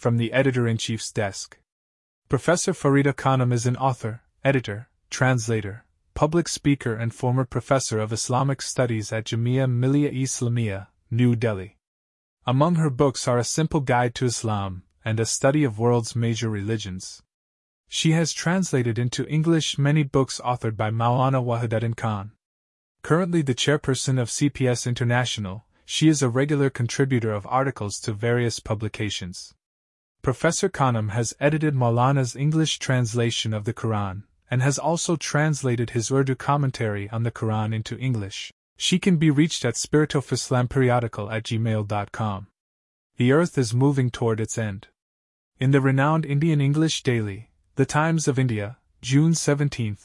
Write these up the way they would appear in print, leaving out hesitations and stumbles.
from the Editor-in-Chief's desk. Professor Farida Khanum is an author, editor, translator, public speaker and former professor of Islamic studies at Jamia Millia Islamia, New Delhi. Among her books are A Simple Guide to Islam and A Study of World's Major Religions. She has translated into English many books authored by Maulana Wahiduddin Khan. Currently the chairperson of CPS International, she is a regular contributor of articles to various publications. Professor Khanum has edited Maulana's English translation of the Quran, and has also translated his Urdu commentary on the Quran into English. She can be reached at spiritofislamperiodical@gmail.com. The earth is moving toward its end. In the renowned Indian English daily, The Times of India, June 17,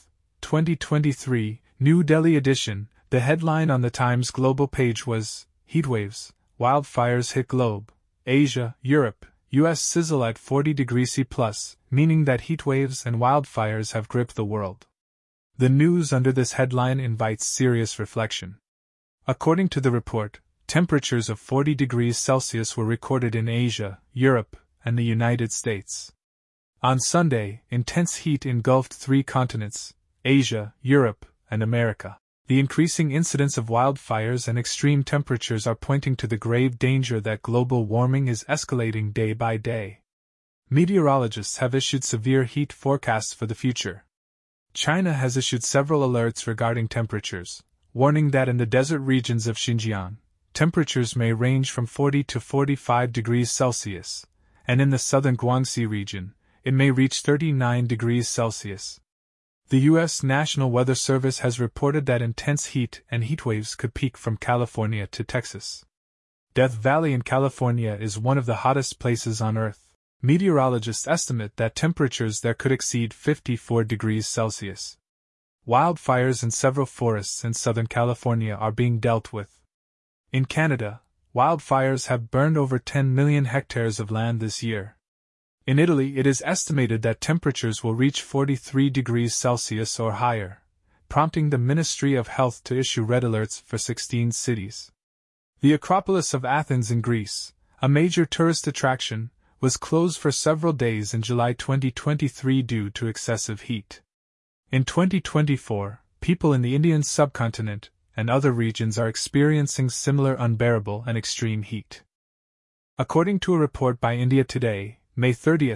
2023, New Delhi edition, the headline on the Times global page was, Heatwaves, Wildfires Hit Globe, Asia, Europe, US sizzle at 40 degrees C+, meaning that heatwaves and wildfires have gripped the world. The news under this headline invites serious reflection. According to the report, temperatures of 40 degrees Celsius were recorded in Asia, Europe, and the United States. On Sunday, intense heat engulfed 3 continents, Asia, Europe, and America. The increasing incidence of wildfires and extreme temperatures are pointing to the grave danger that global warming is escalating day by day. Meteorologists have issued severe heat forecasts for the future. China has issued several alerts regarding temperatures, warning that in the desert regions of Xinjiang, temperatures may range from 40 to 45 degrees Celsius, and in the southern Guangxi region, it may reach 39 degrees Celsius. The U.S. National Weather Service has reported that intense heat and heatwaves could peak from California to Texas. Death Valley in California is one of the hottest places on Earth. Meteorologists estimate that temperatures there could exceed 54 degrees Celsius. Wildfires in several forests in Southern California are being dealt with. In Canada, wildfires have burned over 10 million hectares of land this year. In Italy, it is estimated that temperatures will reach 43 degrees Celsius or higher, prompting the Ministry of Health to issue red alerts for 16 cities. The Acropolis of Athens in Greece, a major tourist attraction, was closed for several days in July 2023 due to excessive heat. In 2024, people in the Indian subcontinent and other regions are experiencing similar unbearable and extreme heat. According to a report by India Today, May 30,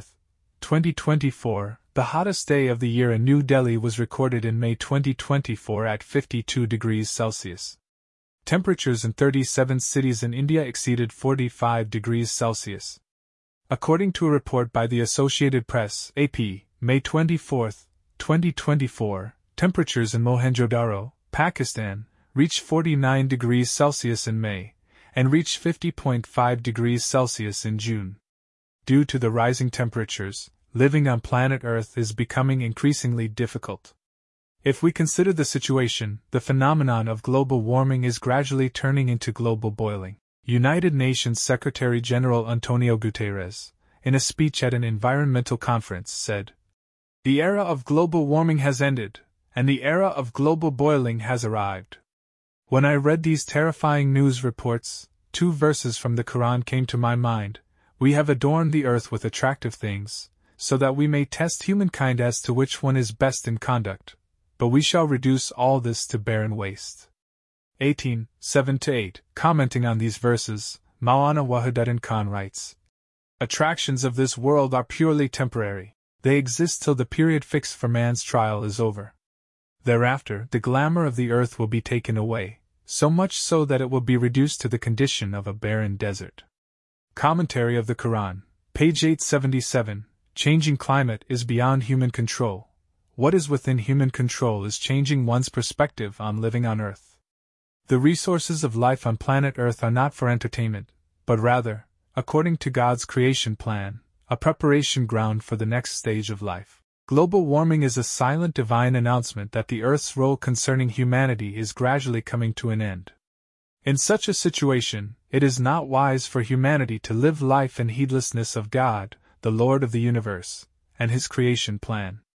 2024, the hottest day of the year in New Delhi was recorded in May 2024 at 52 degrees Celsius. Temperatures in 37 cities in India exceeded 45 degrees Celsius. According to a report by the Associated Press, AP, May 24, 2024, temperatures in Mohenjo-Daro, Pakistan, reached 49 degrees Celsius in May, and reached 50.5 degrees Celsius in June. Due to the rising temperatures, living on planet Earth is becoming increasingly difficult. If we consider the situation, the phenomenon of global warming is gradually turning into global boiling. United Nations Secretary-General Antonio Guterres, in a speech at an environmental conference, said, "The era of global warming has ended, and the era of global boiling has arrived." When I read these terrifying news reports, 2 verses from the Quran came to my mind. We have adorned the earth with attractive things, so that we may test humankind as to which one is best in conduct, but we shall reduce all this to barren waste. 18, 7-8. Commenting on these verses, Maulana Wahiduddin Khan writes, "Attractions of this world are purely temporary. They exist till the period fixed for man's trial is over. Thereafter, the glamour of the earth will be taken away, so much so that it will be reduced to the condition of a barren desert." Commentary of the Quran, page 877, Changing climate is beyond human control. What is within human control is changing one's perspective on living on Earth. The resources of life on planet Earth are not for entertainment, but rather, according to God's creation plan, a preparation ground for the next stage of life. Global warming is a silent divine announcement that the Earth's role concerning humanity is gradually coming to an end. In such a situation, it is not wise for humanity to live life in heedlessness of God, the Lord of the universe, and His creation plan.